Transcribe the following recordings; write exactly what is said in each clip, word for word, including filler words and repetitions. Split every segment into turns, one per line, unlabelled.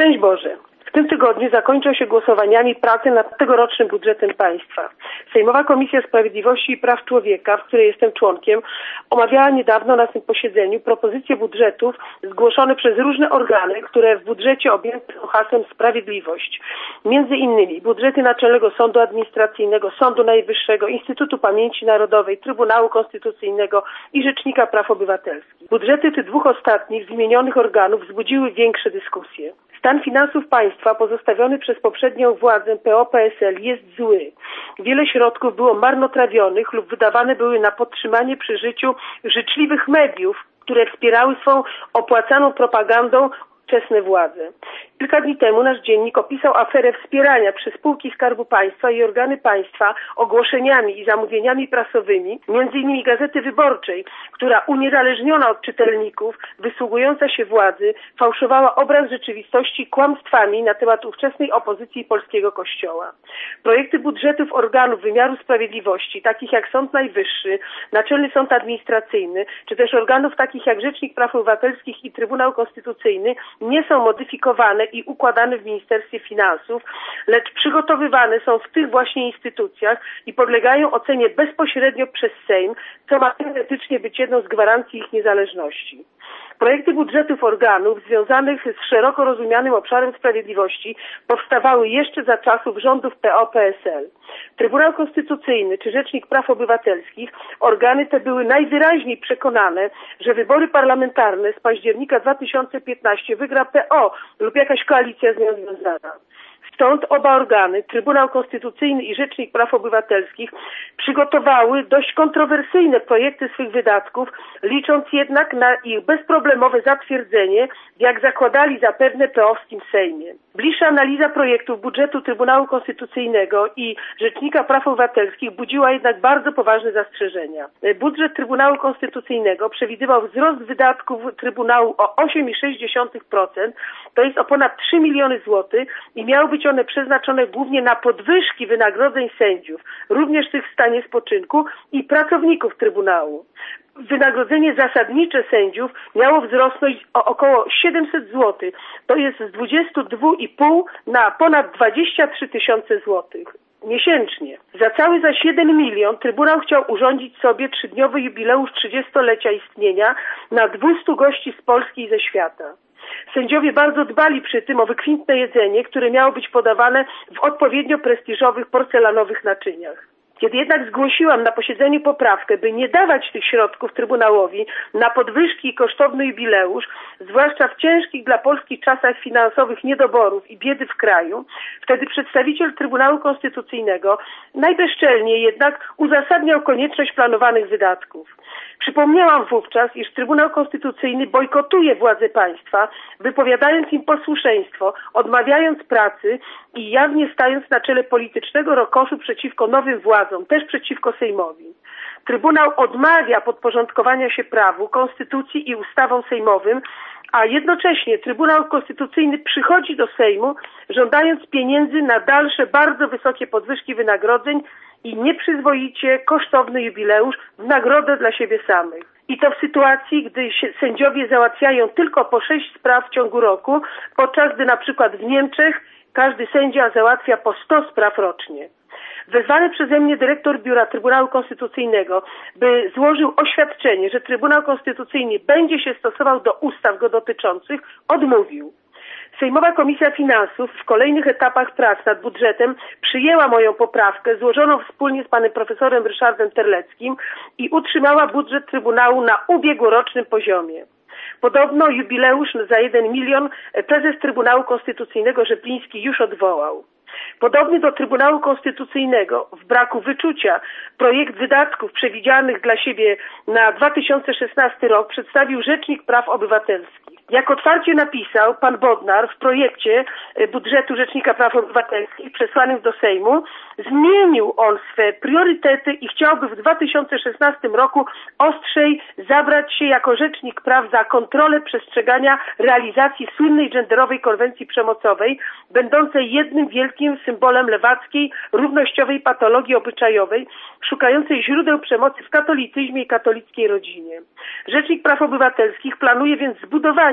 Szczęść Boże! W tym tygodniu zakończą się głosowaniami prace nad tegorocznym budżetem państwa. Sejmowa Komisja Sprawiedliwości i Praw Człowieka, w której jestem członkiem, omawiała niedawno na tym posiedzeniu propozycje budżetów zgłoszone przez różne organy, które w budżecie objęte są hasłem Sprawiedliwość. Między innymi budżety Naczelnego Sądu Administracyjnego, Sądu Najwyższego, Instytutu Pamięci Narodowej, Trybunału Konstytucyjnego i Rzecznika Praw Obywatelskich. Budżety tych dwóch ostatnich wymienionych organów wzbudziły większe dyskusje. Stan finansów państwa pozostawiony przez poprzednią władzę P O P S L jest zły. Wiele środków było marnotrawionych lub wydawane były na podtrzymanie przy życiu życzliwych mediów, które wspierały swą opłacaną propagandą ówczesne władze. Kilka dni temu nasz dziennik opisał aferę wspierania przez spółki Skarbu Państwa i organy państwa ogłoszeniami i zamówieniami prasowymi, między innymi Gazety Wyborczej, która uniezależniona od czytelników, wysługująca się władzy, fałszowała obraz rzeczywistości kłamstwami na temat ówczesnej opozycji i polskiego kościoła. Projekty budżetów organów wymiaru sprawiedliwości, takich jak Sąd Najwyższy, Naczelny Sąd Administracyjny, czy też organów takich jak Rzecznik Praw Obywatelskich i Trybunał Konstytucyjny, nie są modyfikowane i układane w Ministerstwie Finansów, lecz przygotowywane są w tych właśnie instytucjach i podlegają ocenie bezpośrednio przez Sejm, co ma teoretycznie być jedną z gwarancji ich niezależności. Projekty budżetów organów związanych z szeroko rozumianym obszarem sprawiedliwości powstawały jeszcze za czasów rządów P O P S L. Trybunał Konstytucyjny czy Rzecznik Praw Obywatelskich, organy te były najwyraźniej przekonane, że wybory parlamentarne z października dwa tysiące piętnastego wygra P O lub jakaś koalicja z nią związana. Stąd oba organy, Trybunał Konstytucyjny i Rzecznik Praw Obywatelskich, przygotowały dość kontrowersyjne projekty swych wydatków, licząc jednak na ich bezproblemowe zatwierdzenie, jak zakładali zapewne P O-wskim Sejmie. Bliższa analiza projektów budżetu Trybunału Konstytucyjnego i Rzecznika Praw Obywatelskich budziła jednak bardzo poważne zastrzeżenia. Budżet Trybunału Konstytucyjnego przewidywał wzrost wydatków Trybunału o osiem przecinek sześć procent, to jest o ponad trzy miliony złotych i miały być one przeznaczone głównie na podwyżki wynagrodzeń sędziów, również tych w stanie spoczynku i pracowników Trybunału. Wynagrodzenie zasadnicze sędziów miało wzrosnąć o około siedemset złotych, to jest z dwudziestu dwóch i pół na ponad dwadzieścia trzy tysiące złotych miesięcznie. Za cały zaś jeden milion Trybunał chciał urządzić sobie trzydniowy jubileusz trzydziestolecia istnienia na dwustu gości z Polski i ze świata. Sędziowie bardzo dbali przy tym o wykwintne jedzenie, które miało być podawane w odpowiednio prestiżowych porcelanowych naczyniach. Kiedy jednak zgłosiłam na posiedzeniu poprawkę, by nie dawać tych środków Trybunałowi na podwyżki i kosztowny jubileusz, zwłaszcza w ciężkich dla Polski czasach finansowych niedoborów i biedy w kraju, wtedy przedstawiciel Trybunału Konstytucyjnego najbezczelniej jednak uzasadniał konieczność planowanych wydatków. Przypomniałam wówczas, iż Trybunał Konstytucyjny bojkotuje władze państwa, wypowiadając im posłuszeństwo, odmawiając pracy i jawnie stając na czele politycznego rokoszu przeciwko nowym władzom, też przeciwko Sejmowi. Trybunał odmawia podporządkowania się prawu, konstytucji i ustawom sejmowym, a jednocześnie Trybunał Konstytucyjny przychodzi do Sejmu, żądając pieniędzy na dalsze bardzo wysokie podwyżki wynagrodzeń i nieprzyzwoicie kosztowny jubileusz w nagrodę dla siebie samych. I to w sytuacji, gdy sędziowie załatwiają tylko po sześć spraw w ciągu roku, podczas gdy na przykład w Niemczech każdy sędzia załatwia po sto spraw rocznie. Wezwany przeze mnie dyrektor Biura Trybunału Konstytucyjnego, by złożył oświadczenie, że Trybunał Konstytucyjny będzie się stosował do ustaw go dotyczących, odmówił. Sejmowa Komisja Finansów w kolejnych etapach prac nad budżetem przyjęła moją poprawkę złożoną wspólnie z panem profesorem Ryszardem Terleckim i utrzymała budżet Trybunału na ubiegłorocznym poziomie. Podobno jubileusz za jeden milion prezes Trybunału Konstytucyjnego Rzepliński już odwołał. Podobnie do Trybunału Konstytucyjnego w braku wyczucia projekt wydatków przewidzianych dla siebie na dwa tysiące szesnasty rok przedstawił Rzecznik Praw Obywatelskich. Jak otwarcie napisał pan Bodnar w projekcie budżetu Rzecznika Praw Obywatelskich przesłanym do Sejmu, zmienił on swe priorytety i chciałby w dwa tysiące szesnastym roku ostrzej zabrać się jako Rzecznik Praw za kontrolę przestrzegania realizacji słynnej genderowej konwencji przemocowej, będącej jednym wielkim symbolem lewackiej, równościowej patologii obyczajowej, szukającej źródeł przemocy w katolicyzmie i katolickiej rodzinie. Rzecznik Praw Obywatelskich planuje więc zbudowanie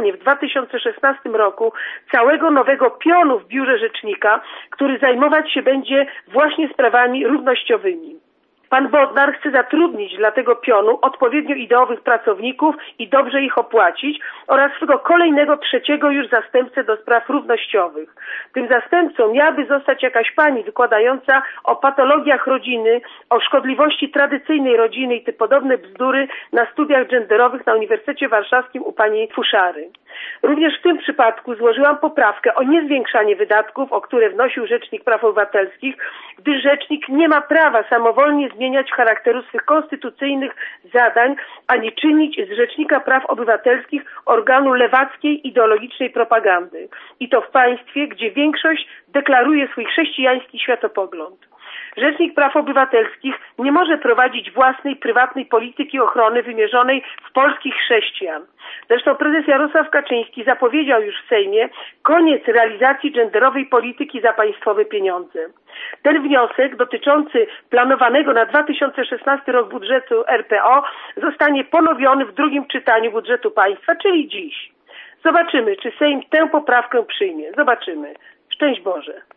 powołanie w dwa tysiące szesnastym roku całego nowego pionu w biurze rzecznika, który zajmować się będzie właśnie sprawami równościowymi. Pan Bodnar chce zatrudnić dla tego pionu odpowiednio ideowych pracowników i dobrze ich opłacić oraz swego kolejnego, trzeciego już zastępcę do spraw równościowych. Tym zastępcą miałaby zostać jakaś pani wykładająca o patologiach rodziny, o szkodliwości tradycyjnej rodziny i te podobne bzdury na studiach genderowych na Uniwersytecie Warszawskim u pani Fuszary. Również w tym przypadku złożyłam poprawkę o niezwiększanie wydatków, o które wnosił Rzecznik Praw Obywatelskich, gdyż Rzecznik nie ma prawa samowolnie zmieniać charakteru swych konstytucyjnych zadań, ani czynić z Rzecznika Praw Obywatelskich organu lewackiej ideologicznej propagandy. I to w państwie, gdzie większość deklaruje swój chrześcijański światopogląd. Rzecznik Praw Obywatelskich nie może prowadzić własnej, prywatnej polityki ochrony wymierzonej w polskich chrześcijan. Zresztą prezes Jarosław Kaczyński zapowiedział już w Sejmie koniec realizacji genderowej polityki za państwowe pieniądze. Ten wniosek dotyczący planowanego na dwa tysiące szesnasty rok budżetu R P O zostanie ponowiony w drugim czytaniu budżetu państwa, czyli dziś. Zobaczymy, czy Sejm tę poprawkę przyjmie. Zobaczymy. Szczęść Boże.